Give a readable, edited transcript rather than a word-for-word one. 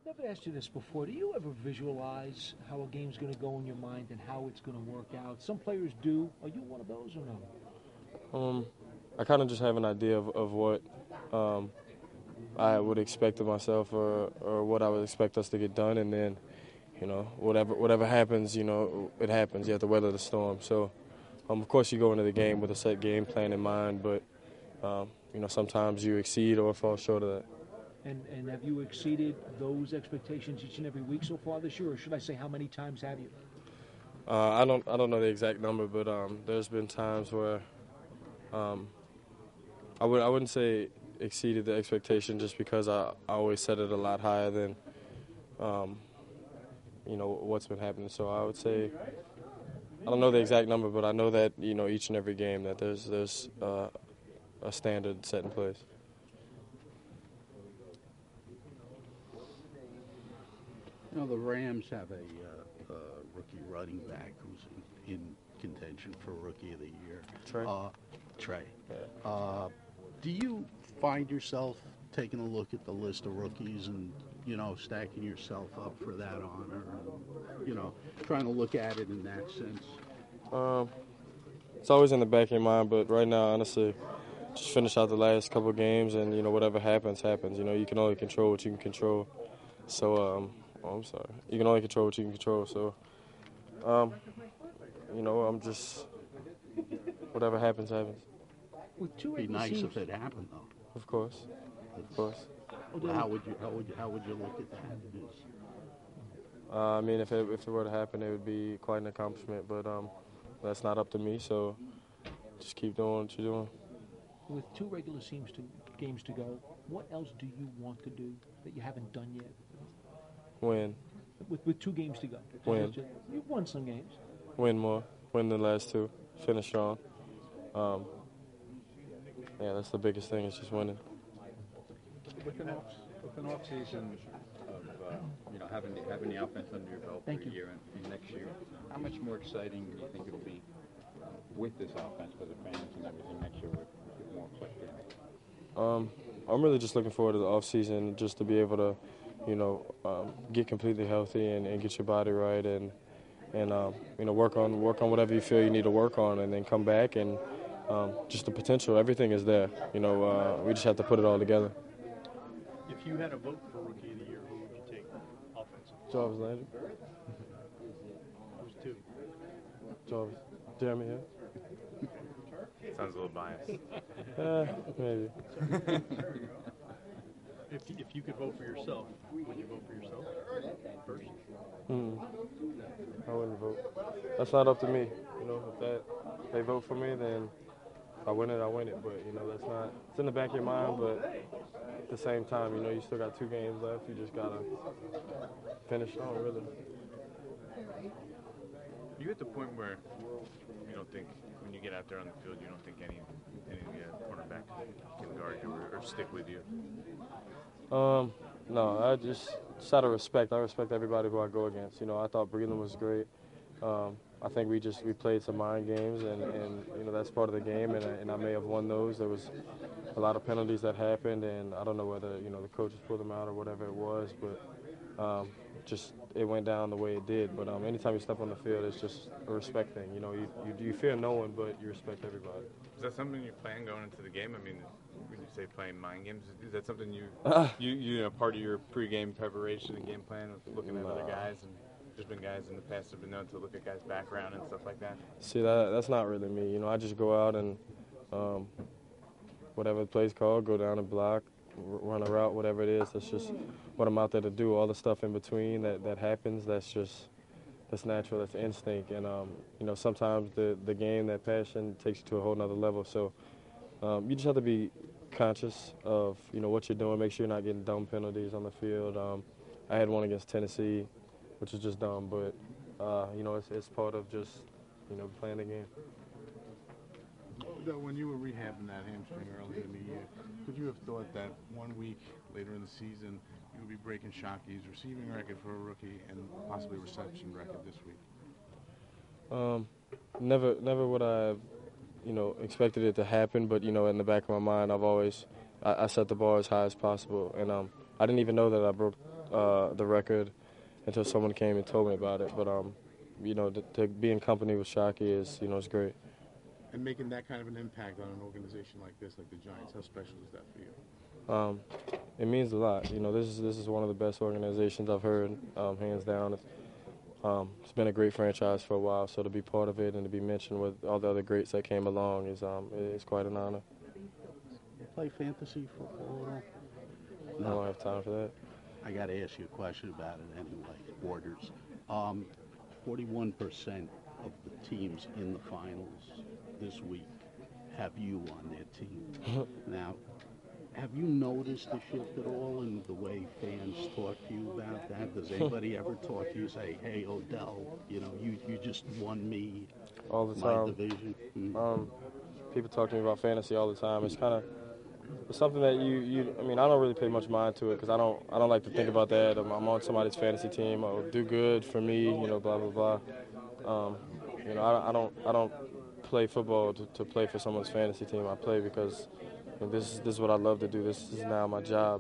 I've asked you this before. Do you ever visualize how a game's going to go in your mind and how it's going to work out? Some players do. Are you one of those or no? I kind of just have an idea of what I would expect of myself or what I would expect us to get done, and then, whatever happens, it happens. You have to weather the storm. So, of course, you go into the game with a set game plan in mind, but, sometimes you exceed or fall short of that. And have you exceeded those expectations each and every week so far this year, or should I say how many times have you? I don't know the exact number, but there's been times where I wouldn't say exceeded the expectation just because I always set it a lot higher than what's been happening. So I would say I don't know the exact number, but I know that each and every game that there's a standard set in place. The Rams have a rookie running back who's in contention for Rookie of the Year. Trey. Yeah. Do you find yourself taking a look at the list of rookies and, stacking yourself up for that honor and, trying to look at it in that sense? It's always in the back of your mind, but right now, honestly, just finish out the last couple of games and, whatever happens, happens. You can only control what you can control. So, I'm sorry. You can only control what you can control. So, I'm just, whatever happens, happens. It'd be nice if it happened, though. Of course. Well, how would you look at that? I mean, if it were to happen, it would be quite an accomplishment. But that's not up to me. So just keep doing what you're doing. With 2 regular games to go, what else do you want to do that you haven't done yet? Win. With 2 games to go. Win. You've won some games. Win more. Win the last 2. Finish strong. Yeah, that's the biggest thing is just winning. With an off season of having the offense under your belt for a year and next year, how much more exciting do you think it'll be with this offense for the fans and everything next year with more players? I'm really just looking forward to the off season just to be able to, get completely healthy and get your body right and work on whatever you feel you need to work on and then come back and just the potential, everything is there. We just have to put it all together. If you had a vote for Rookie of the Year, who would you take offensive? Jarvis Landry. Who's 2? Jarvis. Jeremy Hill. Sounds a little biased. Maybe. If you could vote for yourself, would you vote for yourself first? I wouldn't vote. That's not up to me. If they vote for me, then if I win it, I win it. But, that's not – it's in the back of your mind, but at the same time, you still got 2 games left. You just got to finish strong, really. Are you at the point where you don't think, when you get out there on the field, you don't think any cornerback can guard you or stick with you? No, I just out of respect. I respect everybody who I go against. I thought Breland was great. I think we played some mind games, and that's part of the game, and I may have won those. There was a lot of penalties that happened, and I don't know whether the coaches pulled them out or whatever it was, but just it went down the way it did. But anytime you step on the field, it's just a respect thing. You fear no one, but you respect everybody. Is that something you plan going into the game? I mean, when you say playing mind games, is that something you part of your pregame preparation and game plan of looking at other guys? And there's been guys in the past that have been known to look at guys' background and stuff like that. See, that's not really me. I just go out and whatever the play's called, go down and block, run a route, whatever it is. That's just what I'm out there to do. All the stuff in between that happens, that's natural, that's instinct. And, sometimes the game, that passion takes you to a whole nother level. So you just have to be conscious of, what you're doing, make sure you're not getting dumb penalties on the field. I had one against Tennessee, which is just dumb, but, it's part of just, playing the game. When you were rehabbing that hamstring early in the year, could you have thought that 1 week later in the season you would be breaking Shockey's receiving record for a rookie and possibly reception record this week? Never would I have, expected it to happen, but, in the back of my mind, I set the bar as high as possible. And I didn't even know that I broke the record until someone came and told me about it. But you know, to be in company with Shockey is, you know, it's great. And making that kind of an impact on an organization like this, like the Giants, how special is that for you? It means a lot. You know, this is one of the best organizations I've heard, hands down. It's been a great franchise for a while, so to be part of it and to be mentioned with all the other greats that came along is quite an honor. Play fantasy football? I don't have time for that. I got to ask you a question about it anyway. Borders. 41% of the teams in the finals this week have you on their team. Now, have you noticed a shift at all in the way fans talk to you about that? Does anybody ever talk to you, say, "Hey, Odell, you know, you just won me All the my time. division"? People talk to me about fantasy all the time. It's something that I mean, I don't really pay much mind to it because I don't like to think about that. I'm on somebody's fantasy team. I'll do good for me, you know, blah blah blah. You know, I don't play football to play for someone's fantasy team. I play because this is what I love to do. This is now my job.